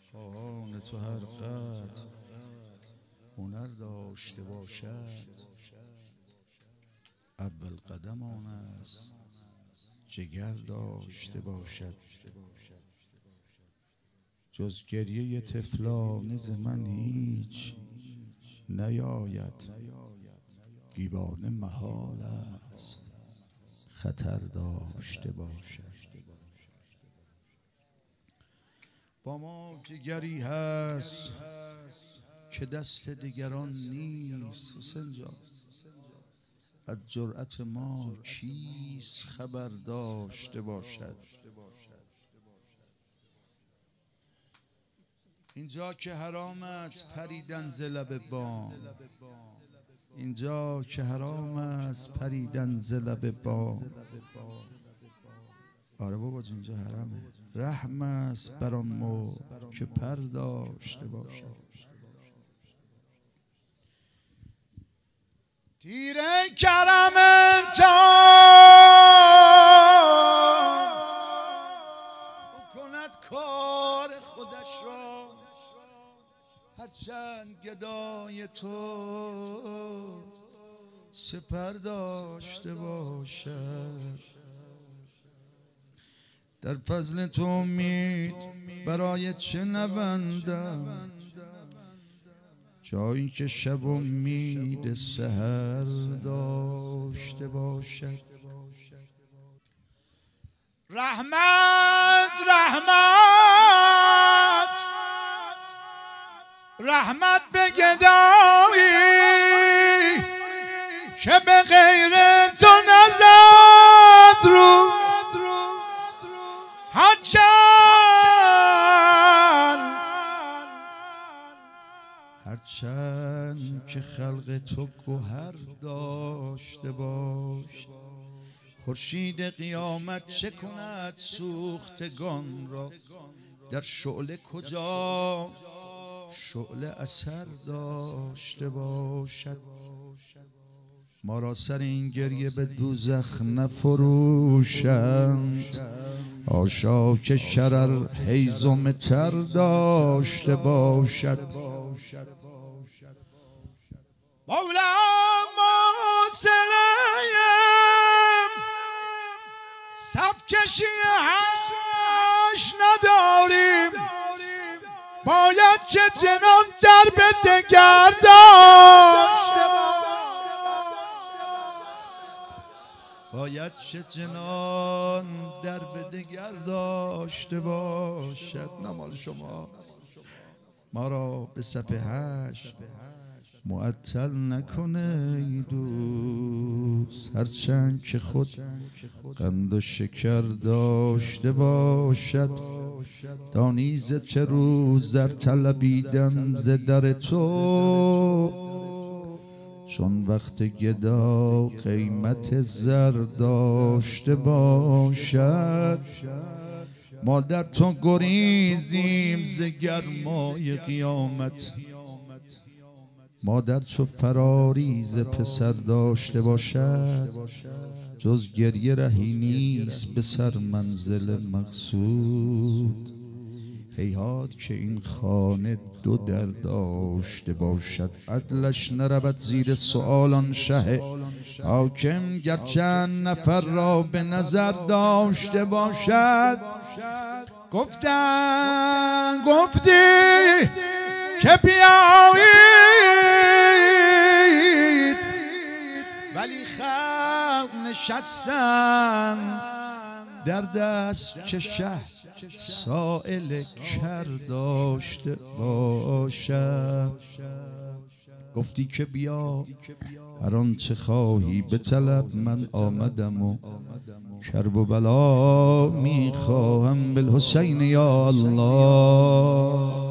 آن تو هر قد هنر داشته باشد، اول قدم آن است جگر داشته باشد. جز گریه طفلانه ز من هیچ نیاید، دیوانه محال است خطر داشته باشد. با ما جگری هست که دست دیگران نیست. حسین جان، از جرأت ما کیست خبر داشته باشد؟ اینجا که حرام است پریدن ز لب بام، اینجا که حرام است پریدن ز لب بام. آره بابا اینجا حرامه. رحم است بر آن مرغ که پر داشته باشد. تیر کرم تا کند کار خودش را، هرچند گدای تو سپر داشته باشد. در فضل تو امید برای چه نبندم، جایی که شب امید سحر داشته باشد. رحمت رحمت رحمت به گدایی که به غیر تو نزد رو، هرچند که خلق تو گوهر داشته باش. خورشید قیامت چه کند سوختگان را، در شعله کجا شعله اثر داشته باشد. ما را سر این گریه به دوزخ نفروشند، حاشا که شرر هیزم تر داشته باشد. مولا ما سلیم صف کشی هش نداریم، باید که جنان در به دگر داشته باید که جنان در به دگر داشته باشد. نمال شماست، ما را به صف هشت معطل نکنه ای دوست، هرچند که خود قند و شکر داشته باشد. دانی ز چه روز زر طلبیدم ز در تو، چون وقت گدا قیمت زر داشته باشد. ما در تو گریزیم ز گرمای قیامت، مادر چو فراری ز پسر داشته باشد. جز گریه رهی نیست به سر منزل مقصود، هیهات که این خانه دو در داشته باشد. عدلش نرود زیر سؤال آن شه حاکم، گرچند نفر را به نظر داشته باشد. گفتی که بیایید، ولی خلق نشستن در دست که شه سائل کر داشته باشد. گفتی که بیا هر آنچه خواهی به طلب، من آمدم و کرب و بلا میخواهم بالحسین یا الله.